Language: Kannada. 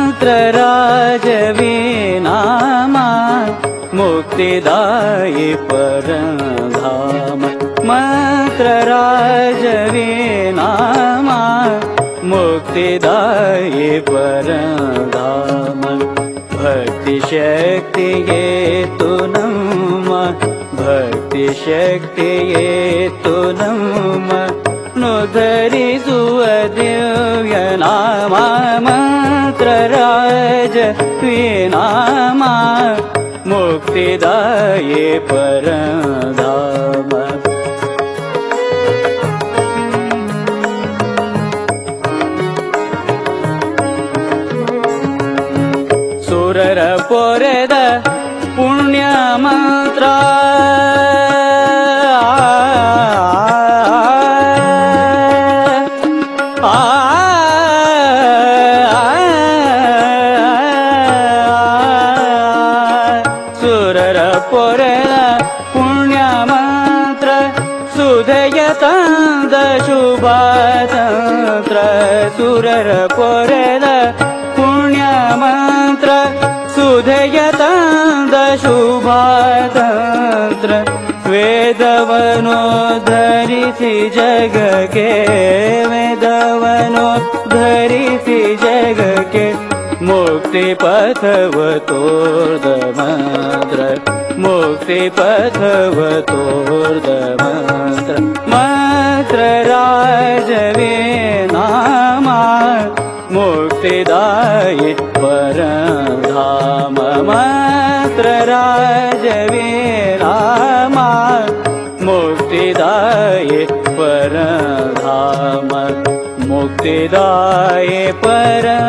मंत्रराजवे नाम मुक्तिदायि परधाम मंत्रराजवे नाम मुक्तिदायि परधाम भक्ति शक्ति ये तु नमः भक्ति शक्ति ये तु नमः नुधरिसुव दिव्य नाम मंत्रराजवे नाम मुक्तिदायि परधाम ಸುರರ ಪೊರೆದ ಪುಣ್ಯ ಮಂತ್ರ ಸುರರ ಪೊರೆದ ಪುಣ್ಯ ಮಂತ್ರ ಸುಧೆಯ ತಂದ ಶುಭ ತಂತ್ರ ಸುರರ ಪೊರೆದ ಪುಣ್ಯ ಮಂತ್ರ ಸುಧೆಯ ತಂದ ಶುಭ ತಂತ್ರ ವೇದವನು ಧರಿಸಿ ಜಗಕ್ಕೆ ವೇದವನು ಧರಿಸಿ ಜಗಕ್ಕೆ ಮುಕ್ತಿ ಪಥವ ತೋರ್ದ ಮಂತ್ರ ಮುಕ್ತಿ ಪಥವ ತೋರ್ದ ಮಂತ್ರ ಮಂತ್ರರಾಜವೇ ನಾಮ मुक्तिदायि परधाम मंत्रराजवे नाम मुक्तिदायि परधाम मुक्तिदायि पर